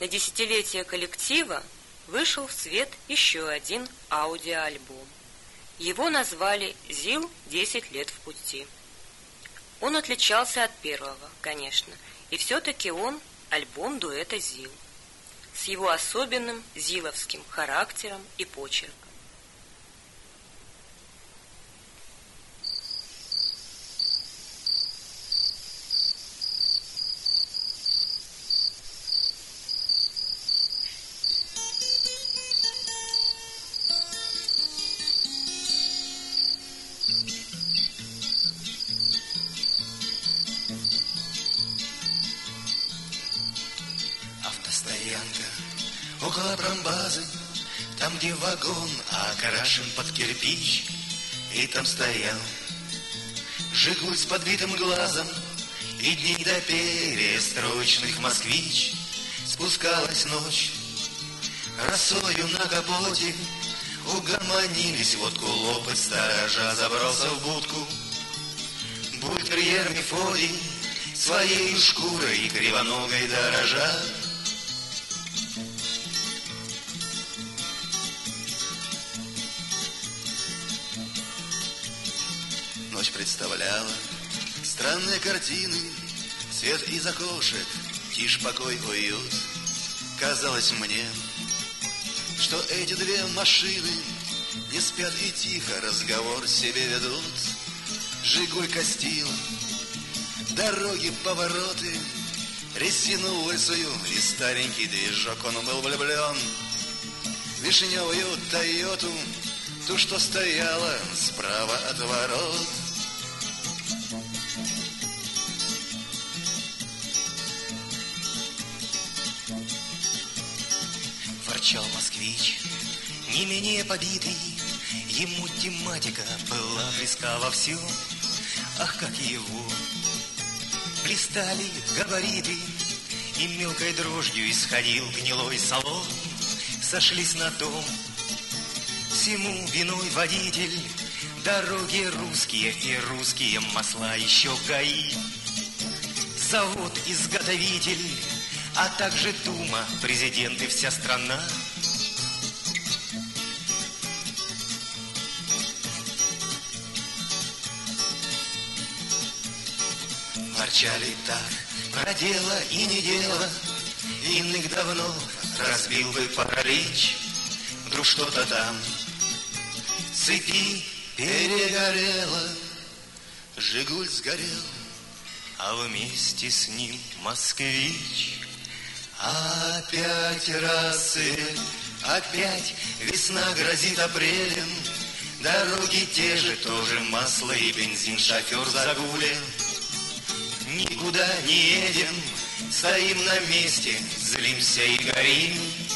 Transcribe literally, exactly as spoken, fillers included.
на десятилетие коллектива вышел в свет еще один аудиоальбом. Его назвали «ЗИЛ. десять лет в пути». Он отличался от первого, конечно, и все-таки он альбом дуэта «ЗИЛ» с его особенным зиловским характером и почерком. Около промбазы, там, где вагон окрашен под кирпич, и там стоял «Жигуль» с подбитым глазом, и дней до перестроечных «Москвич». Спускалась ночь, росою на капоте, угомонились водку лопать, сторожа забрался в будку. Бультерьер Мефодий своей шкурой и кривоногой дорожа. Ночь представляла странные картины, свет из окошек, тишь, покой, уют. Казалось мне, что эти две машины не спят и тихо разговор себе ведут. «Жигуль» костил, дороги, повороты, резину лысую и старенький движок. Он был влюблен в вишневую «Тойоту», ту, что стояла справа от ворот. Ворчал «Москвич», не менее побитый, ему тематика была близка во всем. Ах, как его блистали габариты, и мелкой дрожью исходил гнилой салон. Сошлись на том, всему виной водитель, дороги русские и русские масла еще ГАИ. Завод-изготовитель, а также Дума, президент и вся страна. Ворчали так про дело и не дело, иных давно разбил бы паралич. Вдруг что-то там в цепи перегорело, «Жигуль» сгорел, а вместе с ним «Москвич». Опять рассвет, опять весна грозит апрелем, дороги те же, тоже масло и бензин, шофер загулен. Никуда не едем, стоим на месте, злимся и горим.